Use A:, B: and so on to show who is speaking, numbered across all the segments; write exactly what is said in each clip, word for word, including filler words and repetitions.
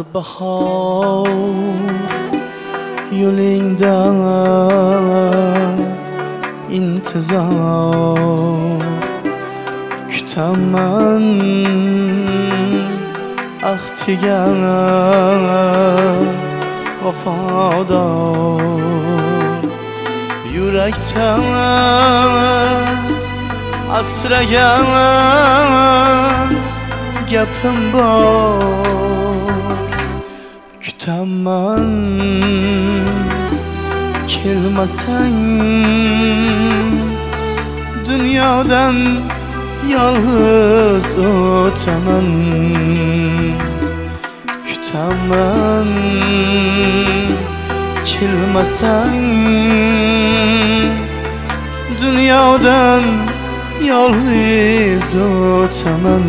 A: bahor yo'lingda intizor kutaman ahdiga vafodor yurakdan asragan gapim bor kutaman kelmasang dunyodan yolg'iz o'taman kutaman kelmasang dunyodan yolg'iz o'taman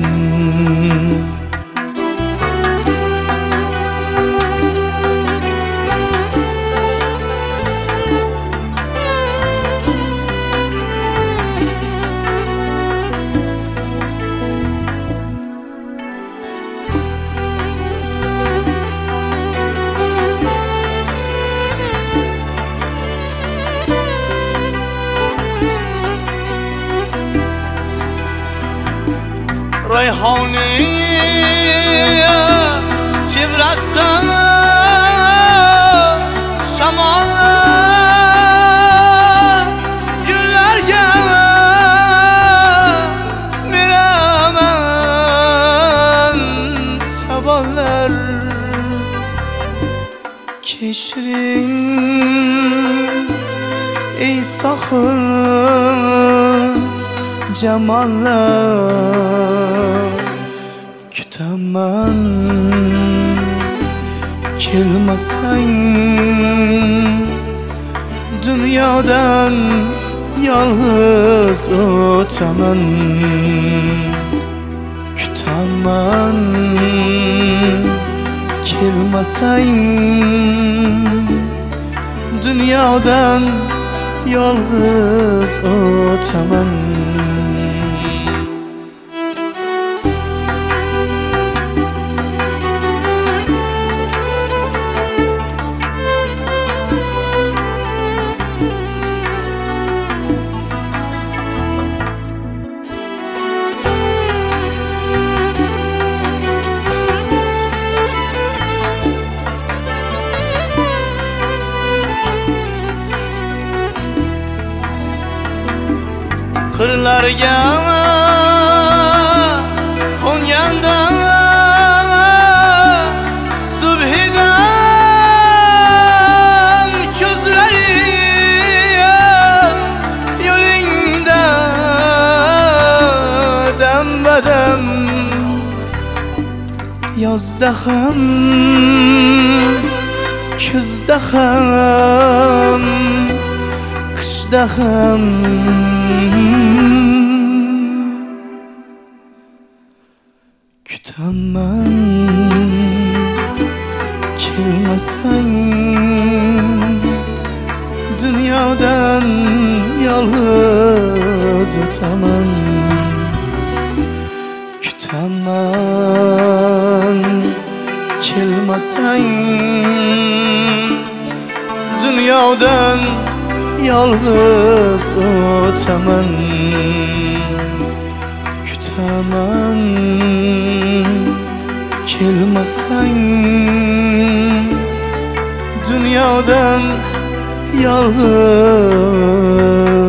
A: Rayhoni tebrasa shamollar gullarga beraman savollar kechiring ey sohib jamollar kutaman kelmasang dunyodan yolg'iz o'taman kutaman kelmasang dunyodan yolg'iz o'taman qirlarga qo'nganda subhidan ko'zlarim yo'lingda dam badam yozda ham kuzda ham qishda ham kutaman kelmasang dunyodan yolg'iz o'taman kutaman kelmasang dunyodan yolg'iz o'taman kutaman kelmasang dunyodan yolg'iz